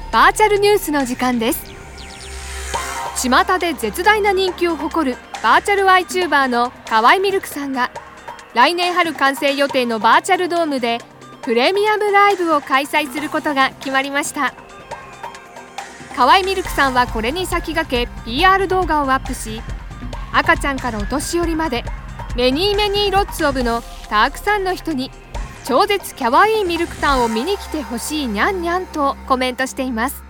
バーチャルニュースの時間です。巷で絶大な人気を誇るバーチャル VTuber の河合ミルクさんが来年春完成予定のバーチャルドームでプレミアムライブを開催することが決まりました。河合ミルクさんはこれに先駆け PR 動画をアップし、赤ちゃんからお年寄りまでメニーメニーロッツオブのたくさんの人に超絶キャワイイミルクタンを見に来てほしいにゃんにゃんとコメントしています。